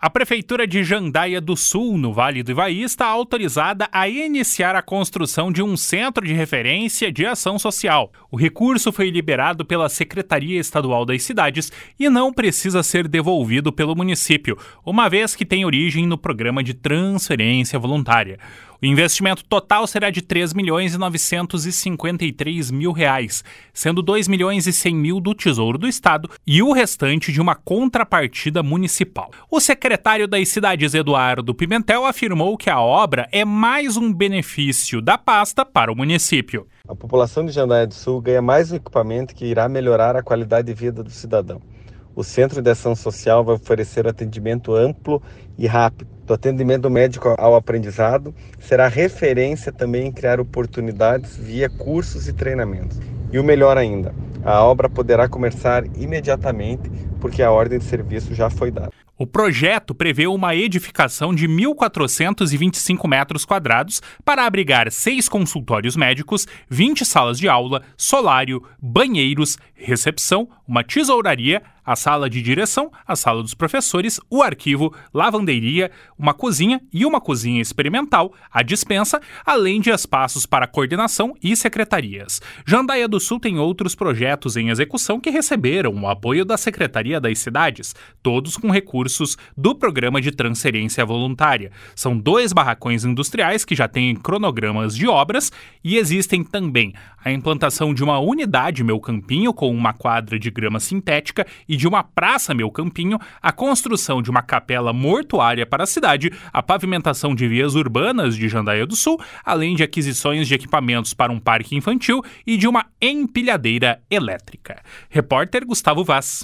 A Prefeitura de Jandaia do Sul, no Vale do Ivaí, está autorizada a iniciar a construção de um centro de referência de ação social. O recurso foi liberado pela Secretaria Estadual das Cidades e não precisa ser devolvido pelo município, uma vez que tem origem no Programa de Transferência Voluntária. O investimento total será de R$ 3.953.000, sendo R$ 2.100.000 do Tesouro do Estado e o restante de uma contrapartida municipal. O secretário das Cidades, Eduardo Pimentel, afirmou que a obra é mais um benefício da pasta para o município. A população de Jandaia do Sul ganha mais um equipamento que irá melhorar a qualidade de vida do cidadão. O Centro de Ação Social vai oferecer atendimento amplo e rápido. Do atendimento médico ao aprendizado, será referência também em criar oportunidades via cursos e treinamentos. E o melhor ainda, a obra poderá começar imediatamente, porque a ordem de serviço já foi dada. O projeto prevê uma edificação de 1.425 metros quadrados para abrigar 6 consultórios médicos, 20 salas de aula, solário, banheiros, recepção, uma tesouraria, a sala de direção, a sala dos professores, o arquivo, lavanderia, uma cozinha e uma cozinha experimental, a despensa, além de espaços para coordenação e secretarias. Jandaia do Sul tem outros projetos em execução que receberam o apoio da Secretaria das Cidades, todos com recursos do Programa de Transferência Voluntária. São 2 barracões industriais que já têm cronogramas de obras e existem também a implantação de uma unidade Meu Campinho com uma quadra de grama sintética e de uma praça Meu Campinho, a construção de uma capela mortuária para a cidade, a pavimentação de vias urbanas de Jandaia do Sul, além de aquisições de equipamentos para um parque infantil e de uma empilhadeira elétrica. Repórter Gustavo Vaz.